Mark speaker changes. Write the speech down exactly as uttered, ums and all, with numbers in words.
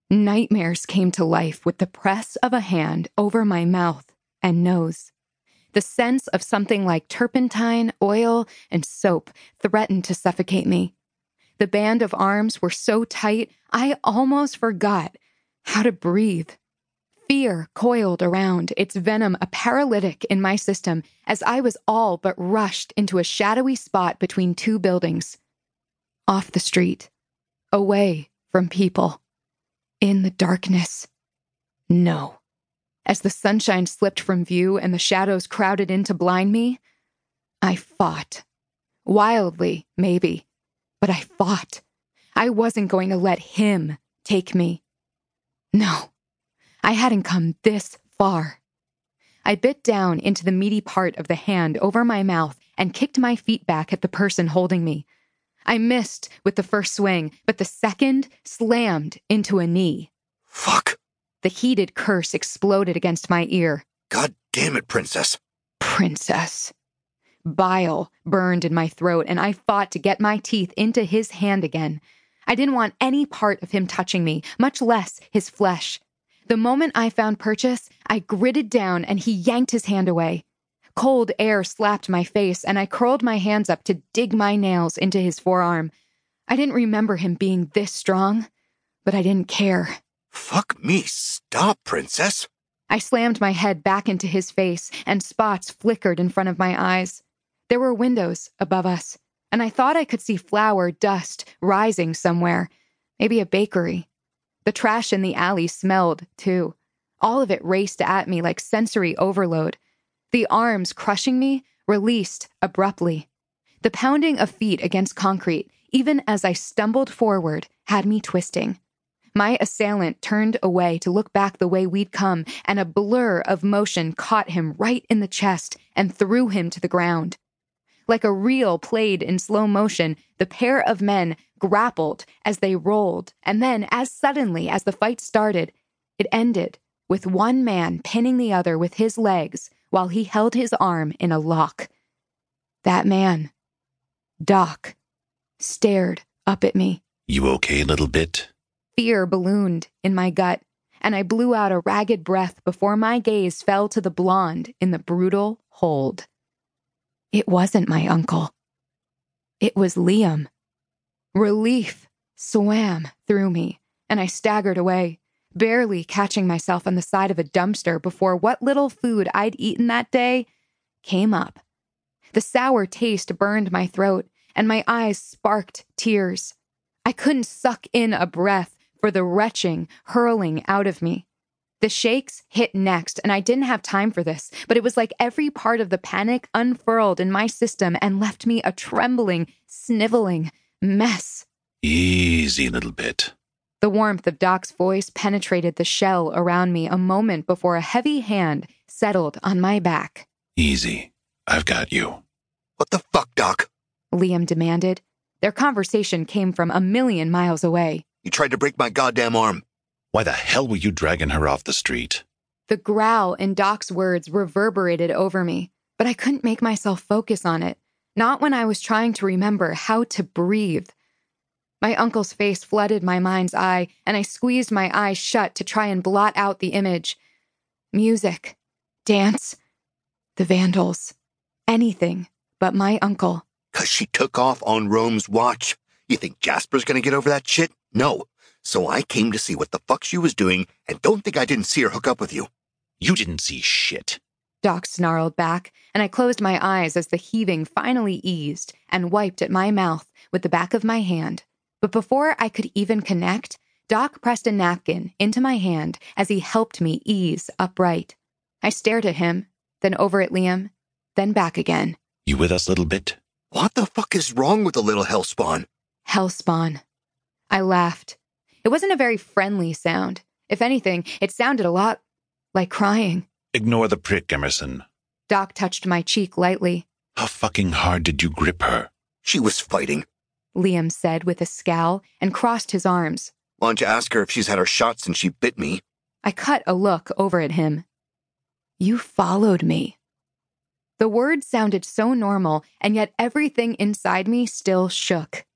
Speaker 1: Nightmares came to life with the press of a hand over my mouth and nose. The sense of something like turpentine, oil, and soap threatened to suffocate me. The band of arms were so tight, I almost forgot how to breathe. Fear coiled around, its venom a paralytic in my system as I was all but rushed into a shadowy spot between two buildings. Off the street, away from people, in the darkness. No. As the sunshine slipped from view and the shadows crowded in to blind me, I fought. Wildly, maybe, but I fought. I wasn't going to let him take me. No. I hadn't come this far. I bit down into the meaty part of the hand over my mouth and kicked my feet back at the person holding me. I missed with the first swing, but the second slammed into a knee.
Speaker 2: Fuck.
Speaker 1: The heated curse exploded against my ear.
Speaker 2: God damn it, Princess.
Speaker 1: Princess. Bile burned in my throat, and I fought to get my teeth into his hand again. I didn't want any part of him touching me, much less his flesh. The moment I found purchase, I gritted down and he yanked his hand away. Cold air slapped my face and I curled my hands up to dig my nails into his forearm. I didn't remember him being this strong, but I didn't care.
Speaker 2: Fuck me, stop, Princess.
Speaker 1: I slammed my head back into his face and spots flickered in front of my eyes. There were windows above us, and I thought I could see flour dust rising somewhere, maybe a bakery. The trash in the alley smelled, too. All of it raced at me like sensory overload. The arms crushing me released abruptly. The pounding of feet against concrete, even as I stumbled forward, had me twisting. My assailant turned away to look back the way we'd come, and a blur of motion caught him right in the chest and threw him to the ground. Like a reel played in slow motion, the pair of men grappled as they rolled, and then, as suddenly as the fight started, it ended with one man pinning the other with his legs while he held his arm in a lock. That man, Doc, stared up at me.
Speaker 3: You okay, little bit?
Speaker 1: Fear ballooned in my gut, and I blew out a ragged breath before my gaze fell to the blonde in the brutal hold. It wasn't my uncle. It was Liam. Relief swam through me, and I staggered away, barely catching myself on the side of a dumpster before what little food I'd eaten that day came up. The sour taste burned my throat, and my eyes sparked tears. I couldn't suck in a breath for the retching hurling out of me. The shakes hit next, and I didn't have time for this, but it was like every part of the panic unfurled in my system and left me a trembling, sniveling mess.
Speaker 3: Easy, little bit.
Speaker 1: The warmth of Doc's voice penetrated the shell around me a moment before a heavy hand settled on my back.
Speaker 3: Easy. I've got you.
Speaker 2: What the fuck, Doc?
Speaker 1: Liam demanded. Their conversation came from a million miles away.
Speaker 2: You tried to break my goddamn arm.
Speaker 3: Why the hell were you dragging her off the street?
Speaker 1: The growl in Doc's words reverberated over me, but I couldn't make myself focus on it, not when I was trying to remember how to breathe. My uncle's face flooded my mind's eye, and I squeezed my eyes shut to try and blot out the image. Music, dance, the Vandals, anything but my uncle.
Speaker 2: 'Cause she took off on Rome's watch. You think Jasper's gonna get over that shit? No. So I came to see what the fuck she was doing, and don't think I didn't see her hook up with you.
Speaker 3: You didn't see shit.
Speaker 1: Doc snarled back, and I closed my eyes as the heaving finally eased and wiped at my mouth with the back of my hand. But before I could even connect, Doc pressed a napkin into my hand as he helped me ease upright. I stared at him, then over at Liam, then back again.
Speaker 3: You with us, little bit?
Speaker 2: What the fuck is wrong with the little hellspawn?
Speaker 1: Hellspawn. I laughed. It wasn't a very friendly sound. If anything, it sounded a lot like crying.
Speaker 3: Ignore the prick, Emerson.
Speaker 1: Doc touched my cheek lightly.
Speaker 3: How fucking hard did you grip her?
Speaker 2: She was fighting,
Speaker 1: Liam said with a scowl and crossed his arms.
Speaker 2: Why don't you ask her if she's had her shot since she bit me?
Speaker 1: I cut a look over at him. You followed me. The words sounded so normal, and yet everything inside me still shook.